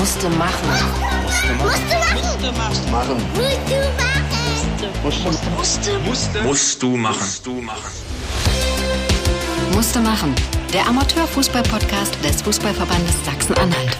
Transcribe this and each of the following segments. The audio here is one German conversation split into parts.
Musste machen. Musst du machen. Musste machen. Der Amateurfußball-Podcast des Fußballverbandes Sachsen-Anhalt.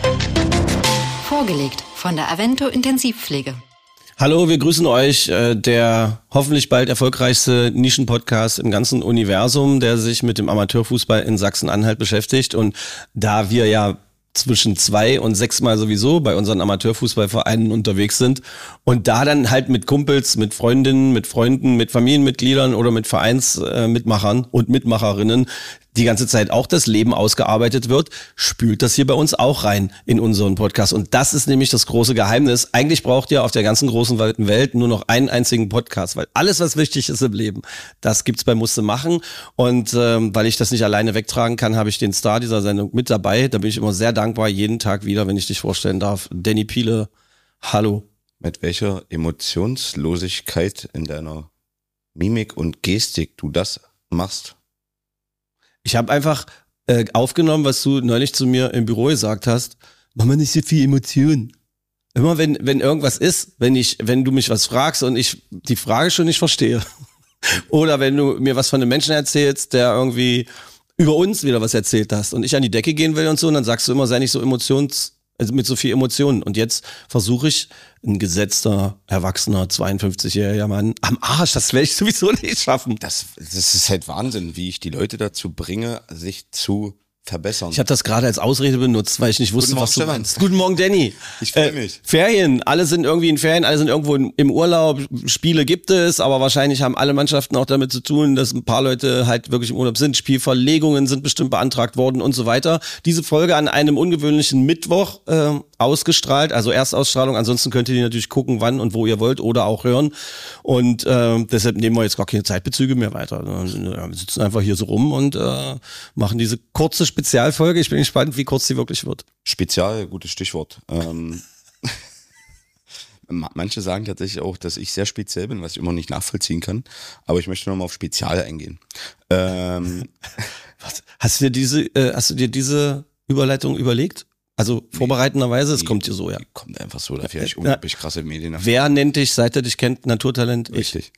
Vorgelegt von der Avento Intensivpflege. Hallo, wir grüßen euch, der hoffentlich bald erfolgreichste Nischen-Podcast im ganzen Universum, der sich mit dem Amateurfußball in Sachsen-Anhalt beschäftigt. Und da wir ja zwischen 2 und 6 Mal sowieso bei unseren Amateurfußballvereinen unterwegs sind und da dann halt mit Kumpels, mit Freundinnen, mit Freunden, mit Familienmitgliedern oder mit Vereinsmitmachern und Mitmacherinnen die ganze Zeit auch das Leben ausgearbeitet wird, spült das hier bei uns auch rein in unseren Podcast. Und das ist nämlich das große Geheimnis. Eigentlich braucht ihr auf der ganzen großen weiten Welt nur noch einen einzigen Podcast, weil alles, was wichtig ist im Leben, das gibt's bei Musste machen. Und weil ich das nicht alleine wegtragen kann, habe ich den Star dieser Sendung mit dabei. Da bin ich immer sehr dankbar, jeden Tag wieder, wenn ich dich vorstellen darf. Danny Piele, hallo. Mit welcher Emotionslosigkeit in deiner Mimik und Gestik du das machst? Ich habe einfach aufgenommen, was du neulich zu mir im Büro gesagt hast. Mach mal nicht so viel Emotionen. Immer wenn irgendwas ist, wenn du mich was fragst und ich die Frage schon nicht verstehe. Oder wenn du mir was von einem Menschen erzählst, der irgendwie über uns wieder was erzählt hast und ich an die Decke gehen will und so, und dann sagst du immer, sei nicht so mit so viel Emotionen. Und jetzt versuche ich, ein gesetzter, erwachsener, 52-jähriger Mann am Arsch, das werde ich sowieso nicht schaffen. Das ist halt Wahnsinn, wie ich die Leute dazu bringe, sich zu verbessern. Ich habe das gerade als Ausrede benutzt, weil ich nicht wusste, was du meinst. Guten Morgen, Danny. Ich freue mich. Ferien, alle sind irgendwie in Ferien, alle sind irgendwo im Urlaub, Spiele gibt es, aber wahrscheinlich haben alle Mannschaften auch damit zu tun, dass ein paar Leute halt wirklich im Urlaub sind. Spielverlegungen sind bestimmt beantragt worden und so weiter. Diese Folge an einem ungewöhnlichen Mittwoch ausgestrahlt, also Erstausstrahlung. Ansonsten könnt ihr die natürlich gucken, wann und wo ihr wollt oder auch hören. Und deshalb nehmen wir jetzt gar keine Zeitbezüge mehr weiter. Wir sitzen einfach hier so rum und machen diese kurze Spezialfolge. Ich bin gespannt, wie kurz sie wirklich wird. Spezial, gutes Stichwort. Manche sagen tatsächlich auch, dass ich sehr speziell bin, was ich immer nicht nachvollziehen kann. Aber ich möchte nochmal auf Spezial eingehen. Was? Hast du dir diese Überleitung überlegt? Also vorbereitenderweise, es kommt dir so, ja. Kommt einfach so, dafür habe ich unglaublich krasse Medien. Wer nennt dich, seit er dich kennt, Naturtalent? Richtig.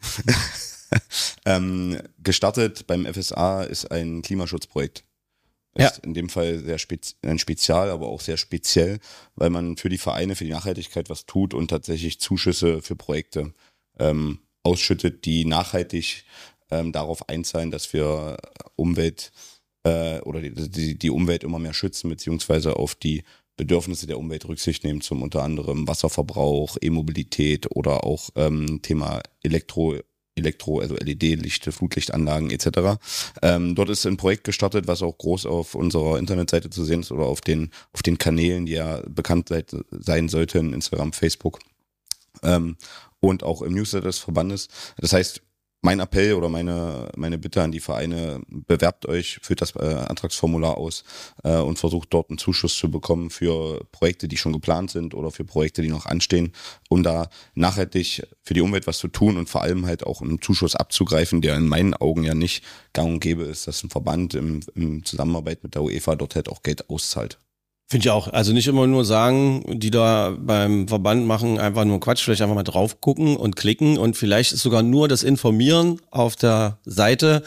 Gestartet beim FSA ist ein Klimaschutzprojekt. Ist in dem Fall sehr ein Spezial, aber auch sehr speziell, weil man für die Vereine, für die Nachhaltigkeit was tut und tatsächlich Zuschüsse für Projekte ausschüttet, die nachhaltig darauf einzahlen, dass wir Umwelt oder die Umwelt immer mehr schützen, beziehungsweise auf die Bedürfnisse der Umwelt Rücksicht nehmen, zum unter anderem Wasserverbrauch, E-Mobilität oder auch Thema also LED-Lichte, Flutlichtanlagen etc. Dort ist ein Projekt gestartet, was auch groß auf unserer Internetseite zu sehen ist oder auf den Kanälen, die ja bekannt sein sollten, Instagram, Facebook und auch im Newsletter des Verbandes. Das heißt, mein Appell oder meine Bitte an die Vereine, bewerbt euch, füllt das Antragsformular aus und versucht dort einen Zuschuss zu bekommen für Projekte, die schon geplant sind oder für Projekte, die noch anstehen, um da nachhaltig für die Umwelt was zu tun und vor allem halt auch einen Zuschuss abzugreifen, der in meinen Augen ja nicht gang und gäbe ist, dass ein Verband im Zusammenarbeit mit der UEFA dort halt auch Geld auszahlt. Finde ich auch. Also nicht immer nur sagen, die da beim Verband machen, einfach nur Quatsch, vielleicht einfach mal drauf gucken und klicken und vielleicht ist sogar nur das Informieren auf der Seite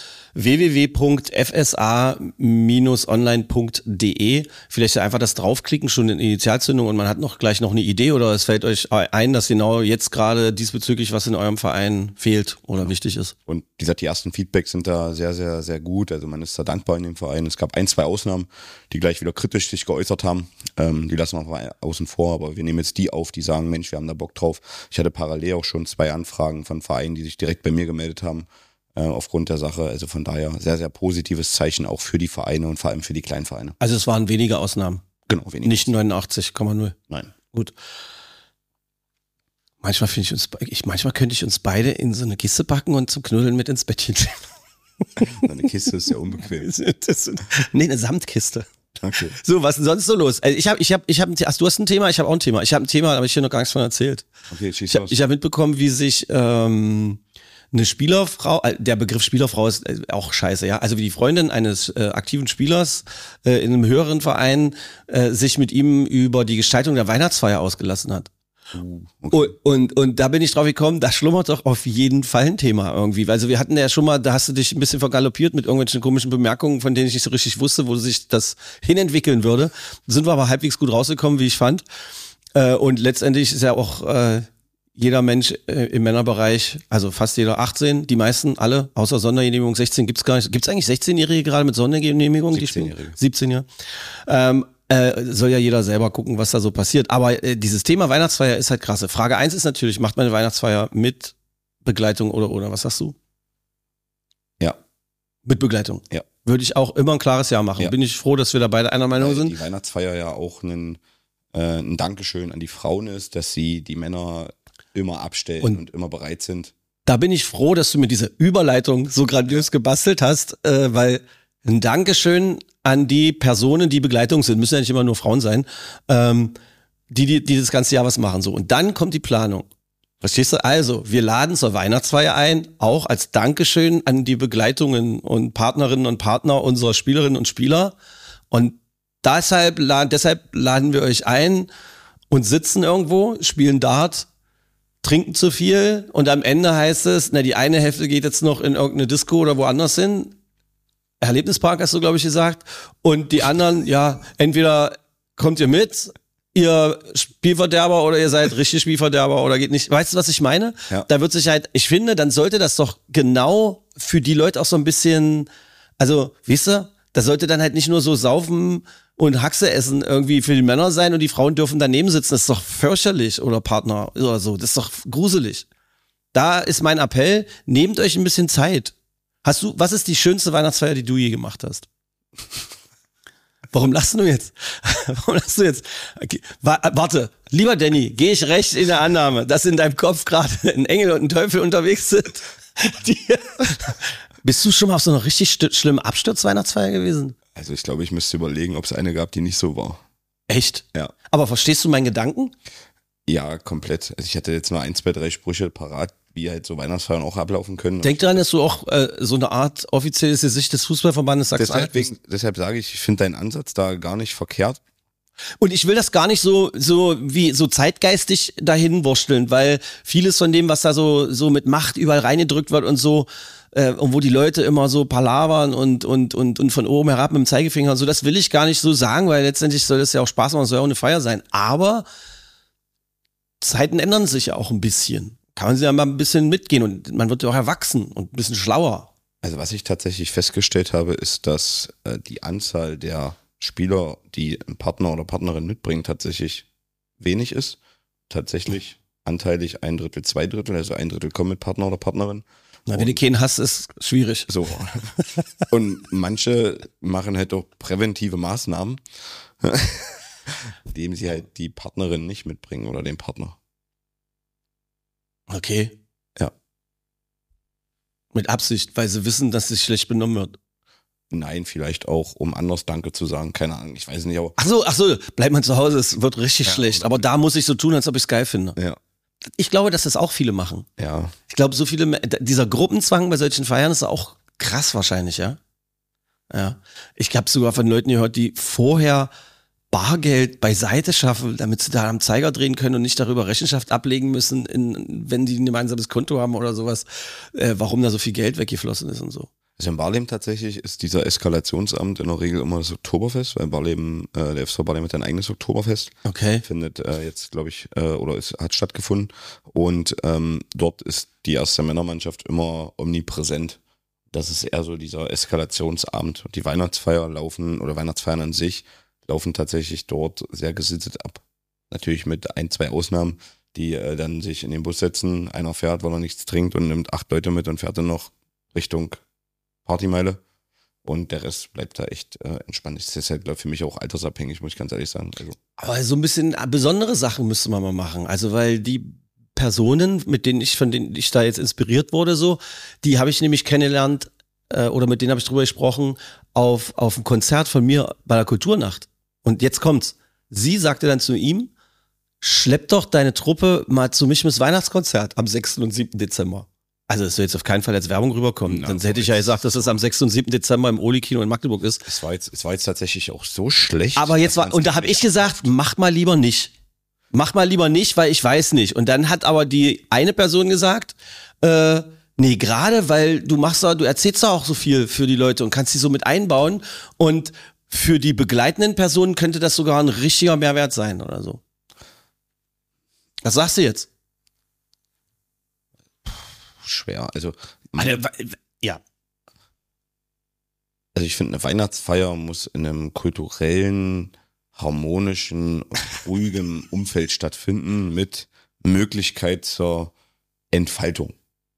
www.fsa-online.de. Vielleicht einfach das draufklicken, schon in Initialzündung und man hat gleich noch eine Idee oder es fällt euch ein, dass genau jetzt gerade diesbezüglich was in eurem Verein fehlt oder wichtig ist. Und die ersten Feedbacks sind da sehr, sehr, sehr gut. Also man ist da dankbar in dem Verein. Es gab 1, 2 Ausnahmen, die gleich wieder kritisch sich geäußert haben. Die lassen wir mal außen vor, aber wir nehmen jetzt die auf, die sagen, Mensch, wir haben da Bock drauf. Ich hatte parallel auch schon 2 Anfragen von Vereinen, die sich direkt bei mir gemeldet haben. Aufgrund der Sache. Also von daher sehr, sehr positives Zeichen auch für die Vereine und vor allem für die Kleinvereine. Also es waren wenige Ausnahmen. Genau, wenige. Nicht 89,0. Nein. Gut. Manchmal könnte ich uns beide in so eine Kiste packen und zum Knuddeln mit ins Bettchen schieben. Eine Kiste ist ja unbequem. Eine Samtkiste. Okay. So, was ist denn sonst so los? Also du hast ein Thema, ich habe auch ein Thema. Ich habe ein Thema, da habe ich dir noch gar nichts von erzählt. Okay, schieß los. Ich habe mitbekommen, wie sich eine Spielerfrau, der Begriff Spielerfrau ist auch scheiße, ja. Also wie die Freundin eines aktiven Spielers in einem höheren Verein sich mit ihm über die Gestaltung der Weihnachtsfeier ausgelassen hat. Okay. Und da bin ich drauf gekommen, da schlummert doch auf jeden Fall ein Thema irgendwie. Also wir hatten ja schon mal, da hast du dich ein bisschen vergaloppiert mit irgendwelchen komischen Bemerkungen, von denen ich nicht so richtig wusste, wo sich das hinentwickeln würde. Sind wir aber halbwegs gut rausgekommen, wie ich fand. Und letztendlich ist ja auch jeder Mensch im Männerbereich, also fast jeder 18, die meisten, alle, außer Sondergenehmigung 16 gibt's gar nicht. Gibt's eigentlich 16-Jährige gerade mit Sondergenehmigung? 17-Jährige. 17, ja. Soll ja jeder selber gucken, was da so passiert. Aber dieses Thema Weihnachtsfeier ist halt krasse. Frage 1 ist natürlich, macht man eine Weihnachtsfeier mit Begleitung oder was sagst du? Ja. Mit Begleitung? Ja. Würde ich auch immer ein klares Ja machen. Ja. Bin ich froh, dass wir da beide einer Meinung sind. Die Weihnachtsfeier ja auch ein Dankeschön an die Frauen ist, dass sie die Männer immer abstellen und immer bereit sind. Da bin ich froh, dass du mir diese Überleitung so grandios gebastelt hast, weil ein Dankeschön an die Personen, die Begleitung sind, müssen ja nicht immer nur Frauen sein, die das ganze Jahr was machen. So. Und dann kommt die Planung. Verstehst du? Also, wir laden zur Weihnachtsfeier ein, auch als Dankeschön an die Begleitungen und Partnerinnen und Partner unserer Spielerinnen und Spieler. Und deshalb laden wir euch ein und sitzen irgendwo, spielen Dart, trinken zu viel und am Ende heißt es, die eine Hälfte geht jetzt noch in irgendeine Disco oder woanders hin. Erlebnispark hast du, glaube ich, gesagt. Und die anderen, ja, entweder kommt ihr mit, ihr Spielverderber, oder ihr seid richtig Spielverderber oder geht nicht. Weißt du, was ich meine? Ja. Da wird sich halt, ich finde, dann sollte das doch genau für die Leute auch so ein bisschen, also, weißt du, das sollte dann halt nicht nur so saufen und Haxe essen irgendwie für die Männer sein und die Frauen dürfen daneben sitzen. Das ist doch fürchterlich, oder Partner oder so. Das ist doch gruselig. Da ist mein Appell, nehmt euch ein bisschen Zeit. Was ist die schönste Weihnachtsfeier, die du je gemacht hast? Warum lachst du jetzt? Okay. Warte, lieber Danny, gehe ich recht in der Annahme, dass in deinem Kopf gerade ein Engel und ein Teufel unterwegs sind? Bist du schon mal auf so einer richtig schlimmen Absturz-Weihnachtsfeier gewesen? Also ich glaube, ich müsste überlegen, ob es eine gab, die nicht so war. Echt? Ja. Aber verstehst du meinen Gedanken? Ja, komplett. Also ich hatte jetzt mal 1, 2, 3 Sprüche parat, wie halt so Weihnachtsfeiern auch ablaufen können. Denk dran, dass du auch so eine Art offizielles Gesicht des Fußballverbandes Sachsen-Anhalt bist. Deshalb sage ich finde deinen Ansatz da gar nicht verkehrt. Und ich will das gar nicht so zeitgeistig dahin wursteln, weil vieles von dem, was da so mit Macht überall reingedrückt wird und so, und wo die Leute immer so palavern und von oben herab mit dem Zeigefinger und so, das will ich gar nicht so sagen, weil letztendlich soll das ja auch Spaß machen, soll ja auch eine Feier sein. Aber Zeiten ändern sich ja auch ein bisschen. Kann man sich ja mal ein bisschen mitgehen und man wird ja auch erwachsen und ein bisschen schlauer. Also was ich tatsächlich festgestellt habe, ist, dass die Anzahl der Spieler, die einen Partner oder Partnerin mitbringen, tatsächlich wenig ist. Tatsächlich anteilig 1/3, 2/3, also 1/3 kommen mit Partner oder Partnerin. Na, wenn du keinen hast, ist schwierig. So. Und manche machen halt auch präventive Maßnahmen, indem sie halt die Partnerin nicht mitbringen oder den Partner. Okay. Ja. Mit Absicht, weil sie wissen, dass sich schlecht benommen wird. Nein, vielleicht auch, um anders Danke zu sagen. Keine Ahnung, ich weiß nicht. Aber Ach so, bleibt man zu Hause, es wird richtig schlecht. Aber da muss ich so tun, als ob ich es geil finde. Ja. Ich glaube, dass das auch viele machen. Ja. Ich glaube, dieser Gruppenzwang bei solchen Feiern ist auch krass wahrscheinlich, ja? Ja. Ich habe sogar von Leuten gehört, die vorher Bargeld beiseite schaffen, damit sie da am Zeiger drehen können und nicht darüber Rechenschaft ablegen müssen, wenn die ein gemeinsames Konto haben oder sowas, warum da so viel Geld weggeflossen ist und so. Also in Barleben tatsächlich ist dieser Eskalationsamt in der Regel immer das Oktoberfest, weil Barleben, der FSV Barleben hat ein eigenes Oktoberfest. Okay. Findet jetzt, glaube ich, hat stattgefunden. Und dort ist die erste Männermannschaft immer omnipräsent. Das ist eher so dieser Eskalationsabend. Die Weihnachtsfeiern an sich laufen tatsächlich dort sehr gesittet ab. Natürlich mit 1, 2 Ausnahmen, die dann sich in den Bus setzen, einer fährt, weil er nichts trinkt und nimmt 8 Leute mit und fährt dann noch Richtung Partymeile und der Rest bleibt da echt entspannt. Das ist halt für mich auch altersabhängig, muss ich ganz ehrlich sagen. Also. Aber so ein bisschen besondere Sachen müsste man mal machen. Also weil die Personen, von denen ich da jetzt inspiriert wurde, so, die habe ich nämlich kennengelernt oder mit denen habe ich drüber gesprochen auf einem Konzert von mir bei der Kulturnacht. Und jetzt kommt's. Sie sagte dann zu ihm, schlepp doch deine Truppe mal zu Michmis Weihnachtskonzert am 6. und 7. Dezember. Also es soll jetzt auf keinen Fall als Werbung rüberkommen. Sonst hätte ich ja gesagt, dass es am 6. und 7. Dezember im Oli-Kino in Magdeburg ist. Es war jetzt tatsächlich auch so schlecht. Aber jetzt und da habe ich gesagt, mach mal lieber nicht. Mach mal lieber nicht, weil ich weiß nicht. Und dann hat aber die eine Person gesagt, nee, gerade weil du erzählst da auch so viel für die Leute und kannst sie so mit einbauen. Und für die begleitenden Personen könnte das sogar ein richtiger Mehrwert sein oder so. Was sagst du jetzt? Schwer. Also ja. Also ich finde, eine Weihnachtsfeier muss in einem kulturellen, harmonischen, ruhigem Umfeld stattfinden mit Möglichkeit zur Entfaltung.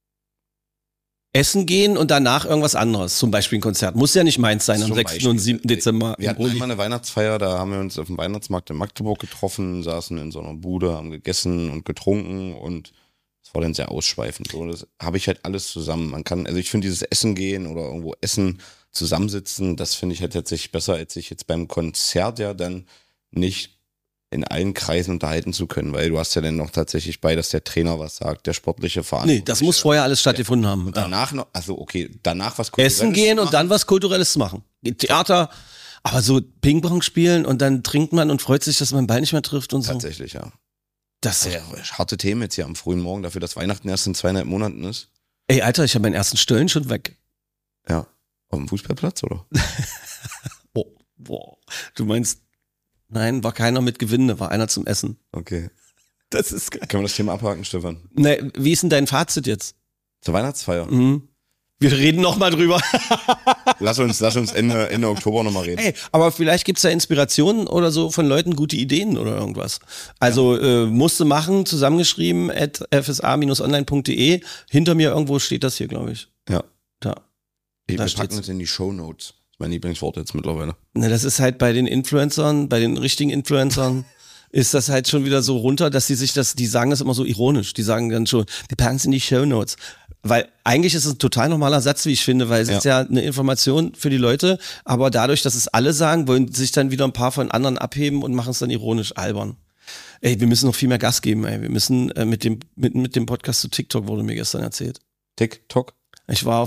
Essen gehen und danach irgendwas anderes, zum Beispiel ein Konzert. Muss ja nicht meins sein am 6. und 7. Dezember. Wir hatten einmal eine Weihnachtsfeier, da haben wir uns auf dem Weihnachtsmarkt in Magdeburg getroffen, saßen in so einer Bude, haben gegessen und getrunken und es war dann sehr ausschweifend. So, das habe ich halt alles zusammen. Ich finde dieses Essen gehen oder irgendwo essen, zusammensitzen, das finde ich halt tatsächlich besser, als sich jetzt beim Konzert ja dann nicht in allen Kreisen unterhalten zu können, weil du hast ja dann noch tatsächlich bei, dass der Trainer was sagt, der sportliche Verantwortliche. Nee, das muss vorher alles stattgefunden haben. Und danach noch, danach was Kulturelles Essen gehen und dann was Kulturelles machen. Theater, aber so Ping-Pong spielen und dann trinkt man und freut sich, dass man den Ball nicht mehr trifft und so. Tatsächlich, ja. Das ist harte Themen jetzt hier am frühen Morgen, dafür, dass Weihnachten erst in 2,5 Monaten ist. Ey, Alter, ich habe meinen ersten Stöllen schon weg. Ja. Auf dem Fußballplatz, oder? Boah. Du meinst, nein, war keiner mit Gewinne, war einer zum Essen. Okay. Das ist geil. Können wir das Thema abhaken, Stefan? Ne, wie ist denn dein Fazit jetzt? Zur Weihnachtsfeier. Mhm. Wir reden nochmal drüber. Lass uns Ende Oktober nochmal reden. Ey, aber vielleicht gibt's ja Inspirationen oder so von Leuten, gute Ideen oder irgendwas. Also musste machen, zusammengeschrieben @fsa-online.de. Hinter mir irgendwo steht das hier, glaube ich. Ja. Da. Wir packen es in die Shownotes. Das ist mein Lieblingswort jetzt mittlerweile. Ne, das ist halt bei den Influencern, bei den richtigen Influencern, ist das halt schon wieder so runter, dass die sagen das immer so ironisch. Die sagen dann schon, wir packen es in die Shownotes. Weil eigentlich ist es ein total normaler Satz, wie ich finde, weil es ist ja eine Information für die Leute, aber dadurch, dass es alle sagen, wollen sich dann wieder ein paar von anderen abheben und machen es dann ironisch albern. Ey, wir müssen noch viel mehr Gas geben, ey. Wir müssen mit dem Podcast zu TikTok, wurde mir gestern erzählt. TikTok? Ich war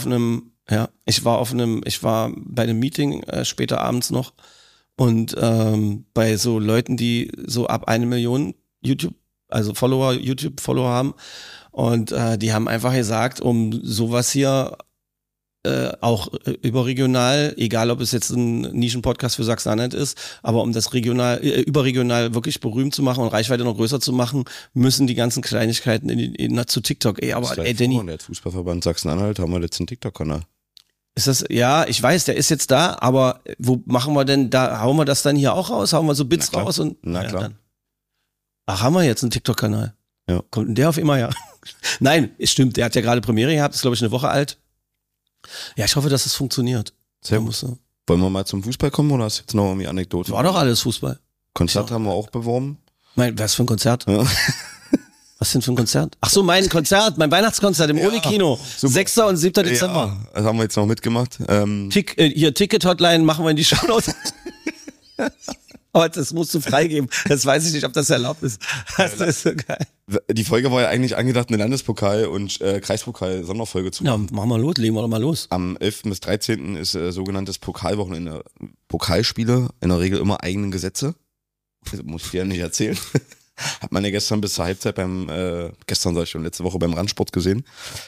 bei einem Meeting später abends noch und bei so Leuten, die so ab 1 Million YouTube-Follower haben und die haben einfach gesagt, um sowas hier auch überregional, egal ob es jetzt ein Nischenpodcast für Sachsen-Anhalt ist, aber um das überregional wirklich berühmt zu machen und Reichweite noch größer zu machen, müssen die ganzen Kleinigkeiten zu TikTok. Ey, aber Danny, der Fußballverband Sachsen-Anhalt haben wir jetzt einen TikTok-Kanal. Ist das, ja, ich weiß, der ist jetzt da, aber wo machen wir denn da, hauen wir das dann hier auch raus? Hauen wir so Bits raus und. Na klar. Dann. Ach, haben wir jetzt einen TikTok-Kanal? Ja. Kommt denn der auf immer, ja? Nein, es stimmt, der hat ja gerade Premiere gehabt, ist glaube ich eine Woche alt. Ja, ich hoffe, dass es funktioniert. Sehr gut. Wollen wir mal zum Fußball kommen oder hast du jetzt noch irgendwie Anekdoten? War doch alles Fußball. Konzert haben wir auch beworben. Was für ein Konzert? Ja. Was denn für ein Konzert? Ach so, mein Konzert, mein Weihnachtskonzert im Oli-Kino. 6. und 7. Dezember. Ja, das haben wir jetzt noch mitgemacht. Hier, Ticket-Hotline machen wir in die Shownotes. Aber das musst du freigeben. Das weiß ich nicht, ob das erlaubt ist. Das ist so geil. Die Folge war ja eigentlich angedacht, eine Landespokal- und Kreispokal-Sonderfolge zu machen. Ja, machen wir los, legen wir doch mal los. Am 11. bis 13. ist sogenanntes Pokalwochenende. Pokalspiele, in der Regel immer eigenen Gesetze. Das muss ich dir ja nicht erzählen. Hat man ja gestern bis zur Halbzeit letzte Woche beim Randsport gesehen.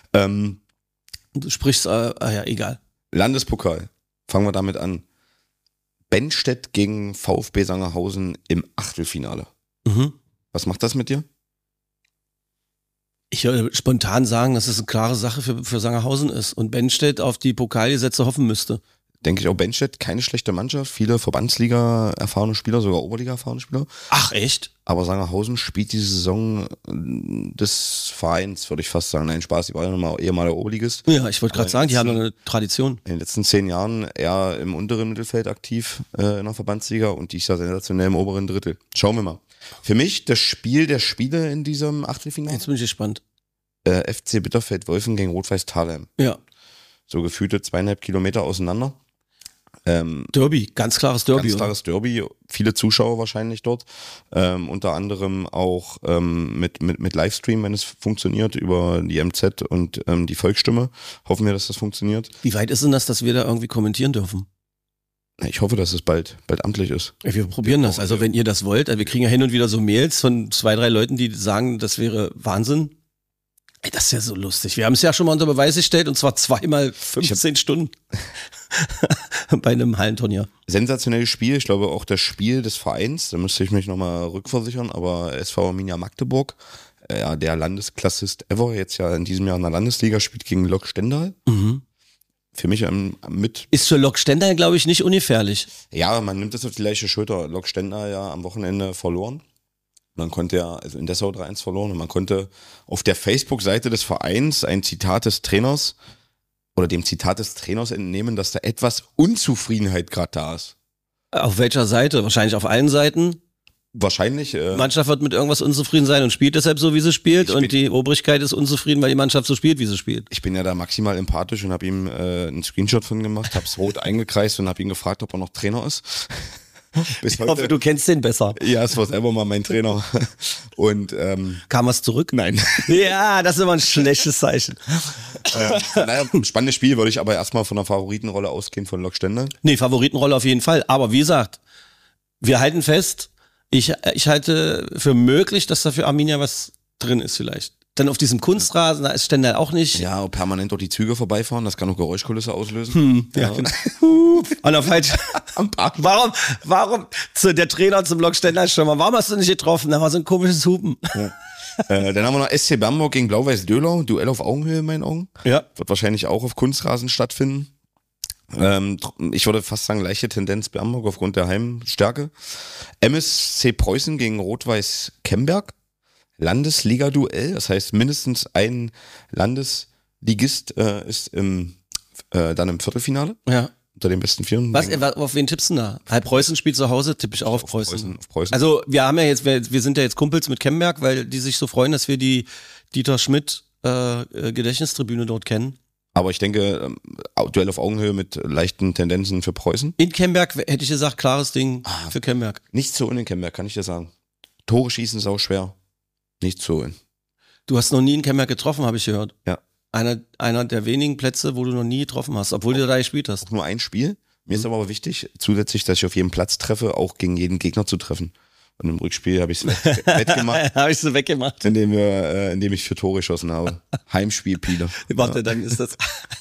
Du sprichst, ja, egal. Landespokal. Fangen wir damit an. Benstedt gegen VfB Sangerhausen im Achtelfinale. Mhm. Was macht das mit dir? Ich würde spontan sagen, dass es eine klare Sache für Sangerhausen ist und Benstedt auf die Pokalgesetze hoffen müsste. Denke ich auch, Benstedt, keine schlechte Mannschaft, viele Verbandsliga erfahrene Spieler, sogar Oberliga erfahrene Spieler. Ach, echt? Aber Sangerhausen spielt diese Saison des Vereins, würde ich fast sagen. Nein, Spaß, die waren ja ehemaliger Oberligist. Ja, ich wollte gerade sagen, die haben eine Tradition. In den letzten 10 Jahren eher im unteren Mittelfeld aktiv in der Verbandsliga und die ist ja sensationell im oberen Drittel. Schauen wir mal. Für mich das Spiel der Spiele in diesem Achtelfinale. Jetzt bin ich gespannt. FC Bitterfeld-Wolfen gegen Rot-Weiß Thalheim. Ja. So gefühlte 2,5 Kilometer auseinander. Derby, ganz klares Derby. Ganz klares Derby, viele Zuschauer wahrscheinlich dort. Unter anderem auch mit Livestream, wenn es funktioniert, über die MZ und die Volksstimme. Hoffen wir, dass das funktioniert. Wie weit ist denn das, dass wir da irgendwie kommentieren dürfen? Ich hoffe, dass es bald amtlich ist. Ja, wir probieren das. Also wenn ihr das wollt, wir kriegen ja hin und wieder so Mails von 2, 3 Leuten, die sagen, das wäre Wahnsinn. Ey, das ist ja so lustig. Wir haben es ja schon mal unter Beweis gestellt und zwar 2-mal 15 Stunden bei einem Hallenturnier. Sensationelles Spiel. Ich glaube auch das Spiel des Vereins, da müsste ich mich nochmal rückversichern, aber SV Arminia Magdeburg, der Landesklassist ever, jetzt ja in diesem Jahr in der Landesliga, spielt gegen Lok Stendal. Mhm. Für mich mit. Ist für Lok Stendal, glaube ich, nicht ungefährlich. Ja, man nimmt das auf die leichte Schulter. Lok Stendal ja am Wochenende verloren. Man konnte ja, also in Dessau 3-1 verloren und man konnte auf der Facebook-Seite des Vereins ein Zitat des Trainers oder dem Zitat des Trainers entnehmen, dass da etwas Unzufriedenheit gerade da ist. Auf welcher Seite? Wahrscheinlich auf allen Seiten. Wahrscheinlich. Mannschaft wird mit irgendwas unzufrieden sein und spielt deshalb so, wie sie spielt und die Obrigkeit ist unzufrieden, weil die Mannschaft so spielt, wie sie spielt. Ich bin ja da maximal empathisch und habe ihm einen Screenshot von gemacht, habe es rot eingekreist und habe ihn gefragt, ob er noch Trainer ist. Ich hoffe, du kennst den besser. Ja, es war selber mal mein Trainer. Und kam was zurück? Nein. Ja, das ist immer ein schlechtes Zeichen. Spannendes Spiel, würde ich aber erstmal von der Favoritenrolle ausgehen von Lok Stendal. Nee, Favoritenrolle auf jeden Fall. Aber wie gesagt, wir halten fest, ich halte für möglich, dass da für Arminia was drin ist vielleicht. Dann auf diesem Kunstrasen, da ist Stendal auch nicht. Ja, permanent dort die Züge vorbeifahren, das kann auch Geräuschkulisse auslösen. Ja. Genau. Und auf falsch. Warum der Trainer zum Lok Stendal schon mal, warum hast du nicht getroffen? Da war so ein komisches Hupen. Ja. Dann haben wir noch SC Bamberg gegen Blau-Weiß Döhlau, Duell auf Augenhöhe in meinen Augen. Ja. Wird wahrscheinlich auch auf Kunstrasen stattfinden. Ich würde fast sagen, leichte Tendenz Bamberg aufgrund der Heimstärke. MSC Preußen gegen Rot-Weiß Kemberg. Landesliga-Duell, das heißt mindestens ein Landesligist ist dann im Viertelfinale. Ja. Unter den besten Vieren. Auf wen tippst du da? Preußen spielt zu Hause, tippe ich auch auf Preußen. Auf Preußen. Also wir sind ja jetzt Kumpels mit Kemberg, weil die sich so freuen, dass wir die Dieter Schmidt Gedächtnistribüne dort kennen. Aber ich denke, Duell auf Augenhöhe mit leichten Tendenzen für Preußen. In Kemberg hätte ich gesagt, klares Ding für Kemberg. Nicht so in Kemberg, kann ich dir sagen. Tore schießen ist auch schwer. Nicht so in. Du hast noch nie in Kemberg getroffen, habe ich gehört. Ja. Einer der wenigen Plätze, wo du noch nie getroffen hast, obwohl du da gespielt hast. Nur ein Spiel. Mir ist aber wichtig, zusätzlich, dass ich auf jedem Platz treffe, auch gegen jeden Gegner zu treffen. Und im Rückspiel habe ich es weggemacht. Habe ich es weggemacht. Indem ich 4 Tore geschossen habe. Heimspiel, Pile. Warte, dann ist das...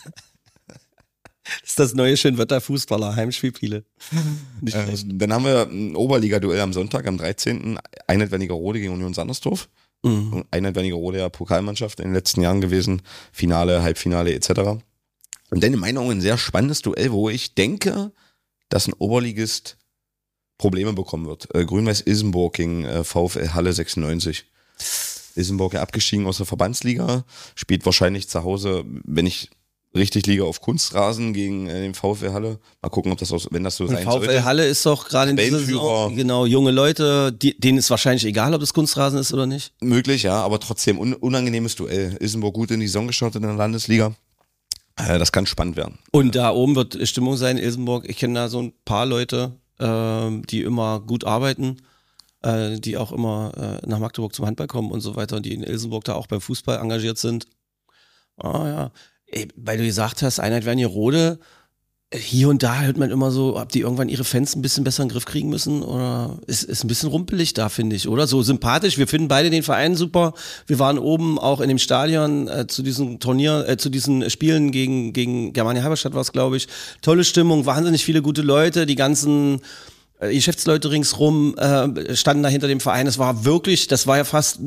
Das ist das neue Schönwetter Fußballer, Heimspielpiele. Dann haben wir ein Oberliga-Duell am Sonntag, am 13. Einheit Wernigerode gegen Union Sandersdorf. Einheit Wernigerode ja Pokalmannschaft in den letzten Jahren gewesen. Finale, Halbfinale etc. Und dann in meinen Augen ein sehr spannendes Duell, wo ich denke, dass ein Oberligist Probleme bekommen wird. Grün-Weiß Isenburg gegen VfL Halle 96. Isenburg ja abgestiegen aus der Verbandsliga, spielt wahrscheinlich zu Hause, wenn ich richtig liege, auf Kunstrasen gegen den VfL Halle. Mal gucken, ob das wenn das so sein sollte. VfL Halle ist doch gerade in dieser Saison, genau, junge Leute, denen ist wahrscheinlich egal, ob das Kunstrasen ist oder nicht. Möglich, ja, aber trotzdem unangenehmes Duell. Isenburg gut in die Saison gestartet in der Landesliga. Das kann spannend werden. Und da oben wird Stimmung sein, Isenburg. Ich kenne da so ein paar Leute, die immer gut arbeiten, die auch immer nach Magdeburg zum Handball kommen und so weiter, die in Ilsenburg da auch beim Fußball engagiert sind. Ja. Weil du gesagt hast, Einheit Wernigerode, hier und da hört man immer so, ob die irgendwann ihre Fans ein bisschen besser in den Griff kriegen müssen oder ist ein bisschen rumpelig da, finde ich, oder? So sympathisch, wir finden beide den Verein super. Wir waren oben auch in dem Stadion zu diesem Turnier, zu diesen Spielen gegen Germania Halberstadt war es, glaube ich. Tolle Stimmung, wahnsinnig viele gute Leute, die ganzen Geschäftsleute ringsrum standen da hinter dem Verein. Das war ja fast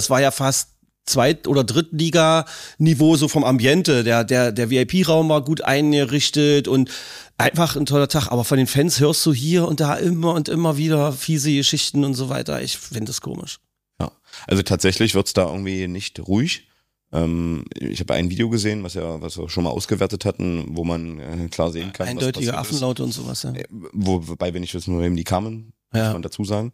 Zweit- oder Drittliga-Niveau so vom Ambiente. Der VIP-Raum war gut eingerichtet und einfach ein toller Tag. Aber von den Fans hörst du hier und da immer und immer wieder fiese Geschichten und so weiter. Ich finde das komisch. Ja, also tatsächlich wird's da irgendwie nicht ruhig. Ich habe ein Video gesehen, was wir schon mal ausgewertet hatten, wo man klar sehen kann, eindeutige Affenlaute und sowas, ja. Wobei wir nicht wissen, woher die kamen. Muss man dazu sagen.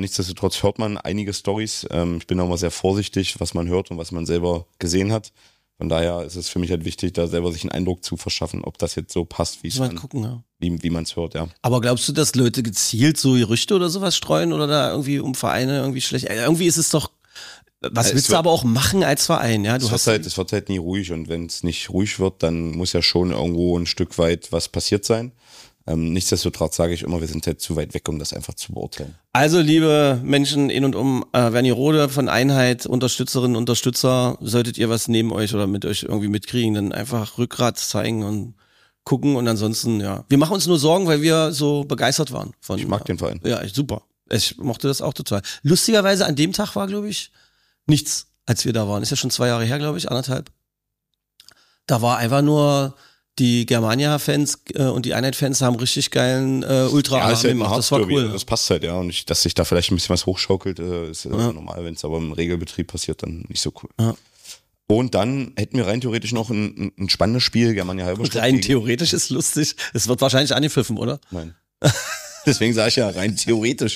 Nichtsdestotrotz hört man einige Storys. Ich bin auch mal sehr vorsichtig, was man hört und was man selber gesehen hat. Von daher ist es für mich halt wichtig, da selber sich einen Eindruck zu verschaffen, ob das jetzt so passt, wie man es hört, ja. Aber glaubst du, dass Leute gezielt so Gerüchte oder sowas streuen oder da irgendwie um Vereine irgendwie schlecht? Irgendwie ist es doch, was willst du aber auch machen als Verein, ja? Es wird halt nie ruhig und wenn es nicht ruhig wird, dann muss ja schon irgendwo ein Stück weit was passiert sein. Nichtsdestotrotz sage ich immer, wir sind halt zu weit weg, um das einfach zu beurteilen. Also liebe Menschen in und um Wernigerode von Einheit, Unterstützerinnen, Unterstützer, solltet ihr was neben euch oder mit euch irgendwie mitkriegen, dann einfach Rückgrat zeigen und gucken und ansonsten, ja. Wir machen uns nur Sorgen, weil wir so begeistert waren. Ich mag den Verein. Ja, super. Ich mochte das auch total. Lustigerweise an dem Tag war, glaube ich, nichts, als wir da waren. Ist ja schon 2 Jahre her, glaube ich, 1,5. Da war einfach nur die Germania-Fans und die Einheit-Fans haben richtig geilen Ultra-Alarm gemacht. Das war cool. Das passt halt, ja. Und dass sich da vielleicht ein bisschen was hochschaukelt, ist normal. Wenn es aber im Regelbetrieb passiert, dann nicht so cool. Ja. Und dann hätten wir rein theoretisch noch ein spannendes Spiel, Germania Halberstadt. Rein theoretisch ist lustig. Es wird wahrscheinlich angepfiffen, oder? Nein. Deswegen sage ich ja rein theoretisch.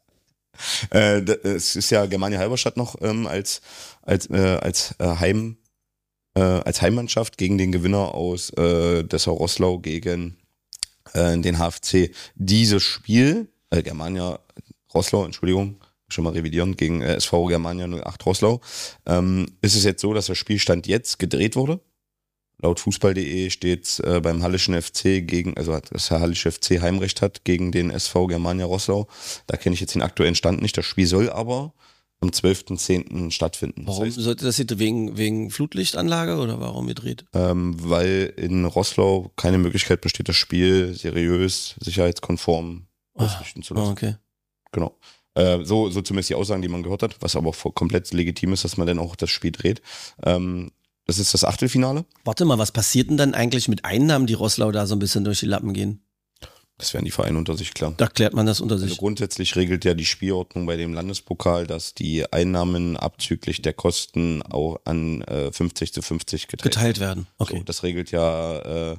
Es ist ja Germania Halberstadt noch als Heimmannschaft gegen den Gewinner aus Dessau-Roßlau gegen den HFC. Dieses Spiel, Germania Roßlau, Entschuldigung, schon mal revidieren, gegen SV Germania 08 Roßlau, ist es jetzt so, dass der Spielstand jetzt gedreht wurde. Laut Fußball.de steht beim Hallischen FC dass der Hallische FC Heimrecht hat gegen den SV Germania Roßlau. Da kenne ich jetzt den aktuellen Stand nicht. Das Spiel soll aber am 12.10. stattfinden. Warum sollte das jetzt wegen Flutlichtanlage oder warum gedreht? Weil in Roßlau keine Möglichkeit besteht, das Spiel seriös, sicherheitskonform ausrichten zu lassen. Okay. Genau. So zumindest die Aussagen, die man gehört hat, was aber auch komplett legitim ist, dass man dann auch das Spiel dreht. Das ist das Achtelfinale. Warte mal, was passiert denn dann eigentlich mit Einnahmen, die Roßlau da so ein bisschen durch die Lappen gehen? Das werden die Vereine unter sich klar. Da klärt man das unter sich. Also grundsätzlich regelt ja die Spielordnung bei dem Landespokal, dass die Einnahmen abzüglich der Kosten auch an 50-50 geteilt werden. Okay. So, das regelt ja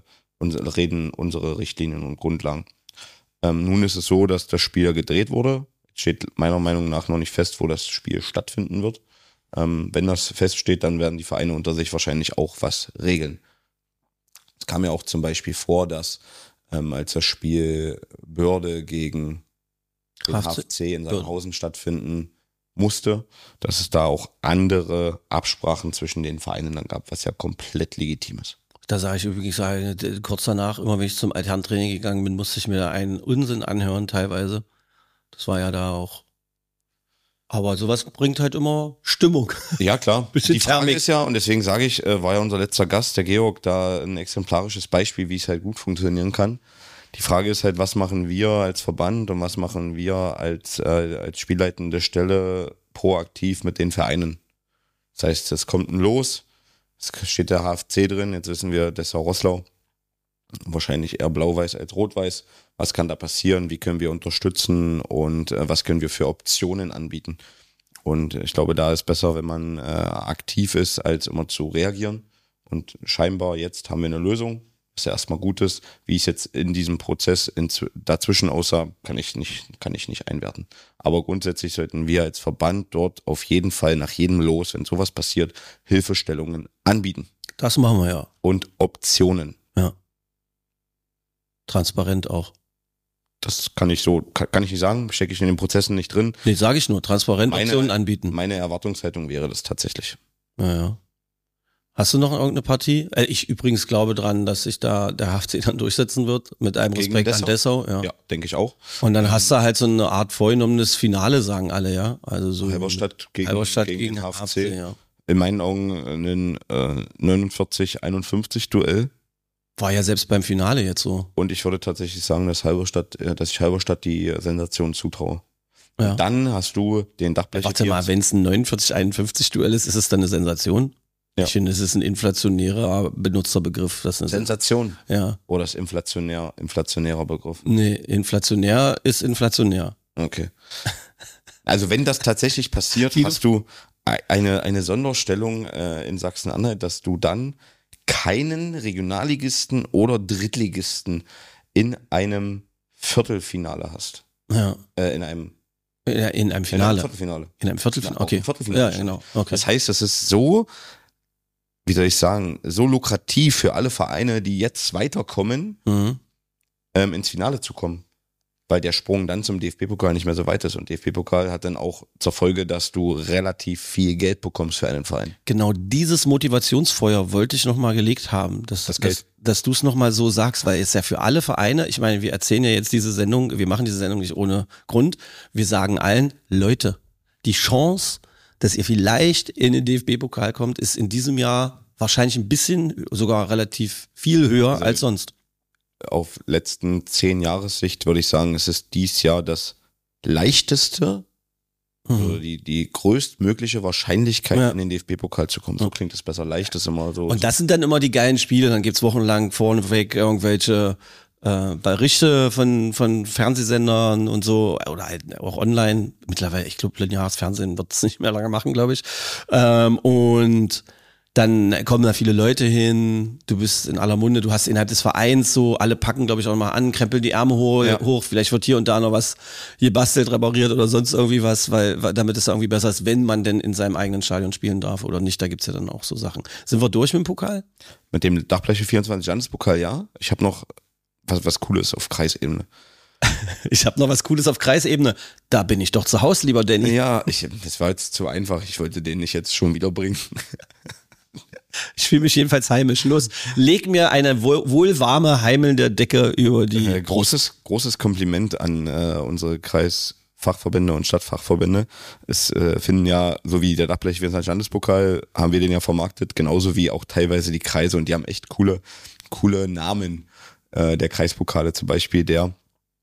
unsere Richtlinien und Grundlagen. Nun ist es so, dass das Spiel gedreht wurde. Steht meiner Meinung nach noch nicht fest, wo das Spiel stattfinden wird. Wenn das feststeht, dann werden die Vereine unter sich wahrscheinlich auch was regeln. Es kam ja auch zum Beispiel vor, dass als das Spiel Börde gegen den HFC in Sandhausen stattfinden musste, dass es da auch andere Absprachen zwischen den Vereinen dann gab, was ja komplett legitim ist. Da sage ich übrigens, kurz danach, immer wenn ich zum Altherrentraining gegangen bin, musste ich mir da einen Unsinn anhören teilweise. Das war ja da auch. Aber sowas bringt halt immer Stimmung. Ja, klar. Die Frage ist ja, und deswegen sage ich, war ja unser letzter Gast, der Georg, da ein exemplarisches Beispiel, wie es halt gut funktionieren kann. Die Frage ist halt, was machen wir als Verband und was machen wir als spielleitende Stelle proaktiv mit den Vereinen? Das heißt, es kommt ein Los, es steht der HFC drin, jetzt wissen wir Dessau-Roßlau, wahrscheinlich eher blau-weiß als rot-weiß. Was kann da passieren? Wie können wir unterstützen? Und was können wir für Optionen anbieten? Und ich glaube, da ist besser, wenn man aktiv ist, als immer zu reagieren. Und scheinbar jetzt haben wir eine Lösung, was ja erstmal gut ist. Wie es jetzt in diesem Prozess dazwischen aussah, kann ich nicht einwerten. Aber grundsätzlich sollten wir als Verband dort auf jeden Fall nach jedem Los, wenn sowas passiert, Hilfestellungen anbieten. Das machen wir ja. Und Optionen. Ja. Transparent auch. Das kann ich nicht sagen, stecke ich in den Prozessen nicht drin. Nee, sage ich nur, transparent Optionen anbieten. Meine Erwartungshaltung wäre das tatsächlich. Ja. Hast du noch irgendeine Partie? Ich übrigens glaube dran, dass sich da der HFC dann durchsetzen wird, mit einem Gegen Respekt Dessau? an Dessau. Ja, denke ich auch. Und dann hast du halt so eine Art vorgenommenes Finale, sagen alle, ja. Also so Halberstadt gegen den HFC. Ja. In meinen Augen ein 49-51 Duell. War ja selbst beim Finale jetzt so. Und ich würde tatsächlich sagen, dass ich Halberstadt die Sensation zutraue. Ja. Und dann hast du den Dachblecher. Warte mal, wenn es ein 49-51 Duell ist es dann eine Sensation? Ja. Ich finde, es ist ein inflationärer Benutzerbegriff. Das ist eine Sensation? Ja. Oder ist inflationärer Begriff? Nee, inflationär ist inflationär. Okay. Also wenn das tatsächlich passiert, hast du eine Sonderstellung in Sachsen-Anhalt, dass du dann keinen Regionalligisten oder Drittligisten in einem Viertelfinale hast. Ja. In einem Finale. In einem Viertelfinale. In einem Viertelfinale, okay. Viertelfinale. Ja, genau. Okay. Das heißt, das ist so wie soll ich sagen, so lukrativ für alle Vereine, die jetzt weiterkommen, ins Finale zu kommen. Weil der Sprung dann zum DFB-Pokal nicht mehr so weit ist. Und DFB-Pokal hat dann auch zur Folge, dass du relativ viel Geld bekommst für einen Verein. Genau dieses Motivationsfeuer wollte ich nochmal gelegt haben, dass du es nochmal so sagst, weil es ja für alle Vereine, ich meine, wir erzählen ja jetzt wir machen diese Sendung nicht ohne Grund, wir sagen allen, Leute, die Chance, dass ihr vielleicht in den DFB-Pokal kommt, ist in diesem Jahr wahrscheinlich ein bisschen, sogar relativ viel höher als sonst. Auf letzten 10 Jahressicht würde ich sagen, es ist dies Jahr das leichteste, oder die größtmögliche Wahrscheinlichkeit, in den DFB-Pokal zu kommen. So klingt es besser. Leicht ist immer so. Und das sind dann immer die geilen Spiele. Dann gibt's wochenlang vorneweg irgendwelche Berichte von Fernsehsendern und so, oder halt auch online. Mittlerweile, ich glaube, lineares Fernsehen wird es nicht mehr lange machen, glaube ich. Und dann kommen da viele Leute hin, du bist in aller Munde, du hast innerhalb des Vereins so, alle packen, glaube ich, auch mal an, krempeln die Ärmel hoch, vielleicht wird hier und da noch was gebastelt, repariert oder sonst irgendwie was, weil damit es irgendwie besser ist, wenn man denn in seinem eigenen Stadion spielen darf oder nicht, da gibt's ja dann auch so Sachen. Sind wir durch mit dem Pokal? Mit dem Dachbleche 24 Landespokal, ja. Ich habe noch was Cooles auf Kreisebene. Ich habe noch was Cooles auf Kreisebene. Da bin ich doch zu Hause, lieber Danny. Ja, das war jetzt zu einfach, ich wollte den nicht jetzt schon wieder bringen. Ich fühle mich jedenfalls heimisch. Los, leg mir eine wohlwarme, heimelnde Decke über die großes Kompliment an unsere Kreisfachverbände und Stadtfachverbände. Es finden ja, so wie der Dachblech 24 Landespokal, haben wir den ja vermarktet, genauso wie auch teilweise die Kreise, und die haben echt coole Namen. Der Kreispokale zum Beispiel, der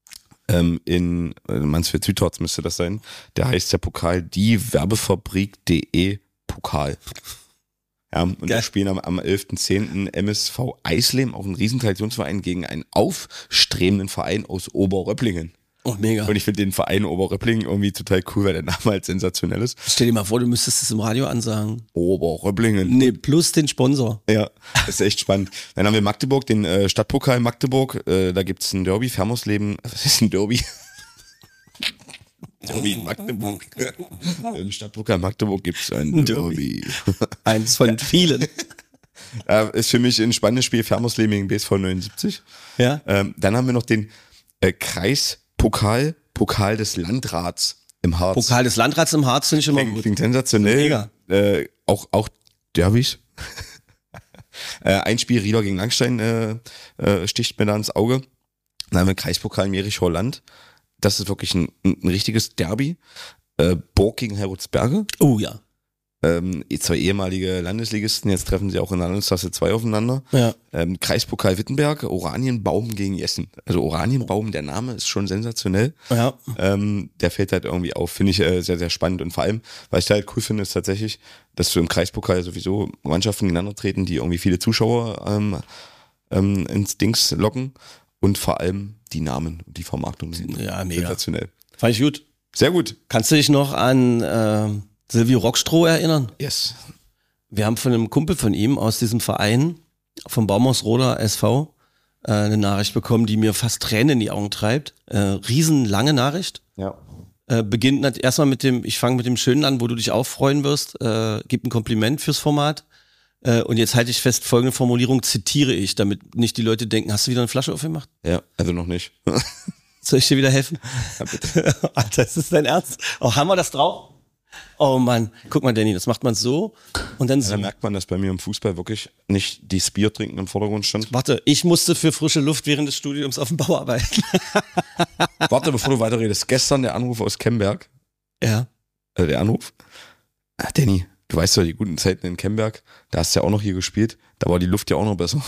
in Mansfeld-Südharz müsste das sein, der heißt der Pokal diewerbefabrik.de Pokal. Ja, und wir spielen am 11.10. MSV Eisleben, auch ein Riesentraditionsverein, gegen einen aufstrebenden Verein aus Oberröpplingen. Oh, mega. Und ich finde den Verein Oberröpplingen irgendwie total cool, weil der Name halt sensationell ist. Stell dir mal vor, du müsstest es im Radio ansagen. Oberröpplingen. Nee, plus den Sponsor. Ja, das ist echt spannend. Dann haben wir Magdeburg, den Stadtpokal Magdeburg. Da gibt's ein Derby, Fermersleben. Was ist ein Derby? Derby in Magdeburg. Im Stadtpokal Magdeburg gibt's ein Derby. Eins von vielen. Ist für mich ein spannendes Spiel, Fermersleben gegen BSV 79. Ja. Dann haben wir noch den Kreispokal des Landrats im Harz. Pokal des Landrats im Harz finde ich immer gut. Klingt sensationell. Mega. Auch Derbys. Ein Spiel Rieder gegen Langstein sticht mir da ins Auge. Dann haben wir Kreispokal Merichhor-Land. Das ist wirklich ein richtiges Derby. Burg gegen Heroldsberge. Oh ja. Zwei ehemalige Landesligisten, jetzt treffen sie auch in der Landesklasse 2 aufeinander. Ja. Kreispokal Wittenberg, Oranienbaum gegen Jessen. Also Oranienbaum, der Name ist schon sensationell. Ja. Der fällt halt irgendwie auf, finde ich sehr, sehr spannend. Und vor allem, was ich da halt cool finde, ist tatsächlich, dass du im Kreispokal sowieso Mannschaften gegeneinander treten, die irgendwie viele Zuschauer ins Dings locken. Und vor allem die Namen und die Vermarktung sind ja, mega. Sensationell. Fand ich gut. Sehr gut. Kannst du dich noch an Silvio Rockstroh erinnern? Yes. Wir haben von einem Kumpel von ihm aus diesem Verein, vom Baumhausroder SV, eine Nachricht bekommen, die mir fast Tränen in die Augen treibt. Riesenlange Nachricht. Ja. Beginnt erstmal ich fange mit dem Schönen an, wo du dich auch freuen wirst. Gibt ein Kompliment fürs Format. Und jetzt halte ich fest, folgende Formulierung zitiere ich, damit nicht die Leute denken, hast du wieder eine Flasche aufgemacht? Ja, also noch nicht. Soll ich dir wieder helfen? Ja, bitte. Das ist dein Ernst? Oh, haben wir das drauf? Oh Mann, guck mal Danny, das macht man so und dann so. Da merkt man, dass bei mir im Fußball wirklich nicht das Bier trinken im Vordergrund stand. Warte, ich musste für frische Luft während des Studiums auf dem Bau arbeiten. Warte, bevor du weiterredest. Gestern der Anruf aus Kemberg. Ja. Der Anruf. Danny, du weißt ja die guten Zeiten in Kemberg, da hast du ja auch noch hier gespielt, da war die Luft ja auch noch besser.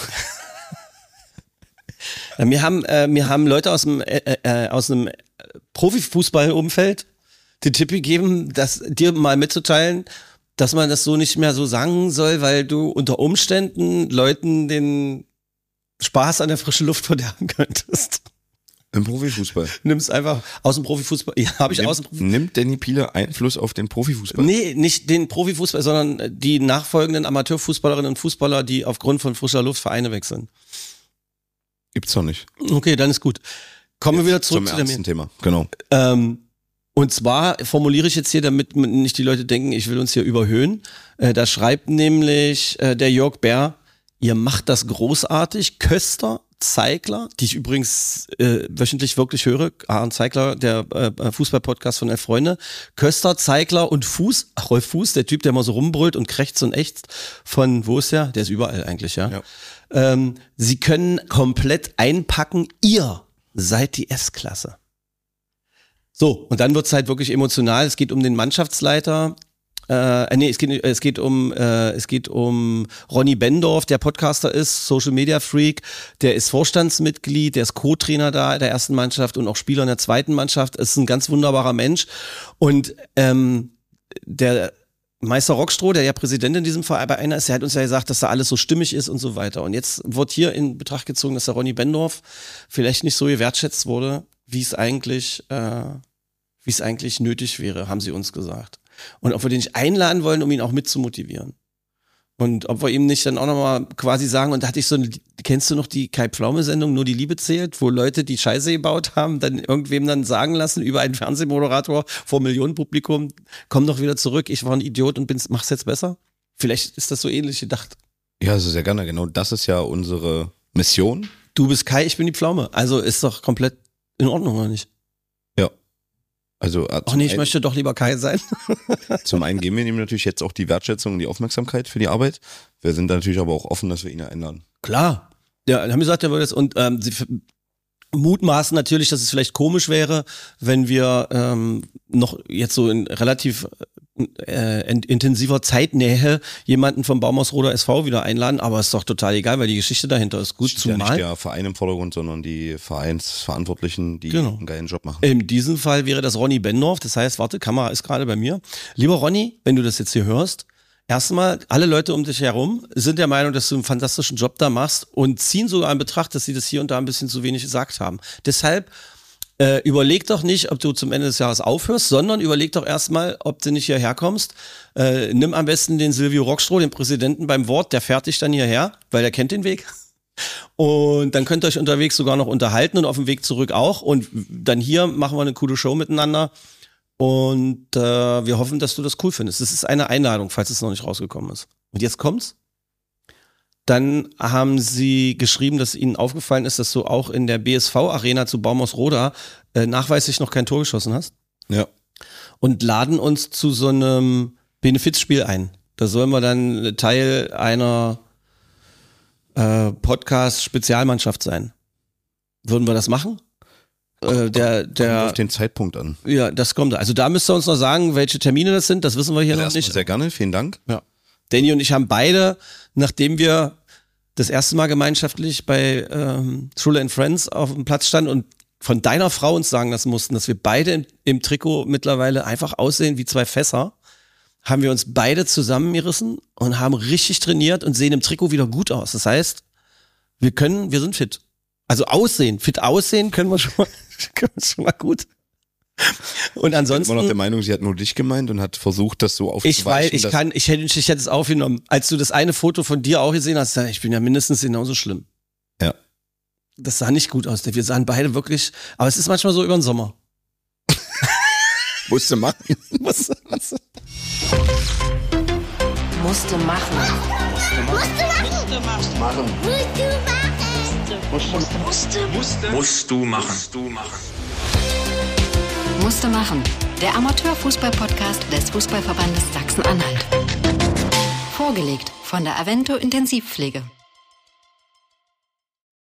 Mir haben Leute aus einem Profifußballumfeld den Tipp gegeben, dir mal mitzuteilen, dass man das so nicht mehr so sagen soll, weil du unter Umständen Leuten den Spaß an der frischen Luft verderben könntest. Im Profifußball? Nimm's einfach aus dem Profifußball. Ja, aus dem Profifußball. Nimmt Danny Pieler Einfluss auf den Profifußball? Nee, nicht den Profifußball, sondern die nachfolgenden Amateurfußballerinnen und Fußballer, die aufgrund von frischer Luft Vereine wechseln. Gibt's doch nicht. Okay, dann ist gut. Kommen wir wieder zurück zum ernsten Thema. Genau. Und zwar formuliere ich jetzt hier, damit nicht die Leute denken, ich will uns hier überhöhen. Da schreibt nämlich der Jörg Bär, ihr macht das großartig. Köster, Zeigler, die ich übrigens wöchentlich wirklich höre. Aaron Zeigler, der Fußball-Podcast von 11 Freunde. Köster, Zeigler und Rolf Fuß, der Typ, der immer so rumbrüllt und krächzt und ächzt. Von, wo ist der? Der ist überall eigentlich, ja. Sie können komplett einpacken. Ihr seid die S-Klasse. So, und dann wird's halt wirklich emotional. Es geht um den Mannschaftsleiter. Es geht um Ronny Bendorf, der Podcaster ist, Social Media Freak, der ist Vorstandsmitglied, der ist Co-Trainer da in der ersten Mannschaft und auch Spieler in der zweiten Mannschaft, ist ein ganz wunderbarer Mensch. Und der Meister Rockstroh, der ja Präsident in diesem Verein ist, der hat uns ja gesagt, dass da alles so stimmig ist und so weiter. Und jetzt wird hier in Betracht gezogen, dass der Ronny Bendorf vielleicht nicht so gewertschätzt wurde, wie es eigentlich nötig wäre, haben sie uns gesagt. Und ob wir den nicht einladen wollen, um ihn auch mitzumotivieren. Und ob wir ihm nicht dann auch nochmal quasi sagen, und da hatte ich kennst du noch die Kai-Pflaume-Sendung, Nur die Liebe zählt, wo Leute, die Scheiße gebaut haben, dann irgendwem dann sagen lassen über einen Fernsehmoderator vor Millionenpublikum, komm doch wieder zurück, ich war ein Idiot und mach's jetzt besser? Vielleicht ist das so ähnlich gedacht. Ja, also sehr gerne, genau das ist ja unsere Mission. Du bist Kai, ich bin die Pflaume, also ist doch komplett in Ordnung, oder nicht? Also, ach nee, ich möchte doch lieber Kai sein. Zum einen geben wir ihm natürlich jetzt auch die Wertschätzung und die Aufmerksamkeit für die Arbeit. Wir sind natürlich aber auch offen, dass wir ihn einladen. Klar. Ja, haben gesagt, er würde es und sie mutmaßen natürlich, dass es vielleicht komisch wäre, wenn wir noch jetzt so in relativ intensiver Zeitnähe jemanden vom Baumhausroder SV wieder einladen, aber ist doch total egal, weil die Geschichte dahinter ist gut. Zumal ja nicht der Verein im Vordergrund, sondern die Vereinsverantwortlichen, die einen geilen Job machen. In diesem Fall wäre das Ronny Bendorf, das heißt, warte, Kamera ist gerade bei mir. Lieber Ronny, wenn du das jetzt hier hörst, erstmal, alle Leute um dich herum sind der Meinung, dass du einen fantastischen Job da machst und ziehen sogar in Betracht, dass sie das hier und da ein bisschen zu wenig gesagt haben. Deshalb überleg doch nicht, ob du zum Ende des Jahres aufhörst, sondern überleg doch erstmal, ob du nicht hierher kommst. Nimm am besten den Silvio Rockstroh, den Präsidenten beim Wort, der fährt dich dann hierher, weil der kennt den Weg. Und dann könnt ihr euch unterwegs sogar noch unterhalten und auf dem Weg zurück auch. Und dann hier machen wir eine coole Show miteinander. Und wir hoffen, dass du das cool findest. Das ist eine Einladung, falls es noch nicht rausgekommen ist. Und jetzt kommt's. Dann haben sie geschrieben, dass ihnen aufgefallen ist, dass du auch in der BSV-Arena zu Baumhausroda nachweislich noch kein Tor geschossen hast. Ja. Und laden uns zu so einem Benefizspiel ein. Da sollen wir dann Teil einer Podcast-Spezialmannschaft sein. Würden wir das machen? Kommt auf den Zeitpunkt an. Ja, das kommt. Also da müsst ihr uns noch sagen, welche Termine das sind. Das wissen wir hier noch nicht. Sehr gerne, vielen Dank. Ja. Danny und ich haben beide, nachdem wir das erste Mal gemeinschaftlich bei Schule and Friends auf dem Platz standen und von deiner Frau uns sagen lassen mussten, dass wir beide im Trikot mittlerweile einfach aussehen wie zwei Fässer, haben wir uns beide zusammengerissen und haben richtig trainiert und sehen im Trikot wieder gut aus. Das heißt, wir sind fit. Also fit aussehen können wir schon mal gut. Und ansonsten. Ich bin immer noch der Meinung, sie hat nur dich gemeint und hat versucht, das so aufzuweichen. Ich hätte es aufgenommen. Als du das eine Foto von dir auch gesehen hast, ich bin ja mindestens genauso schlimm. Ja. Das sah nicht gut aus. Wir sahen beide wirklich, aber es ist manchmal so über den Sommer. Musste machen. Musste machen. Musste machen. Der Amateurfußball-Podcast des Fußballverbandes Sachsen-Anhalt. Vorgelegt von der Avento Intensivpflege.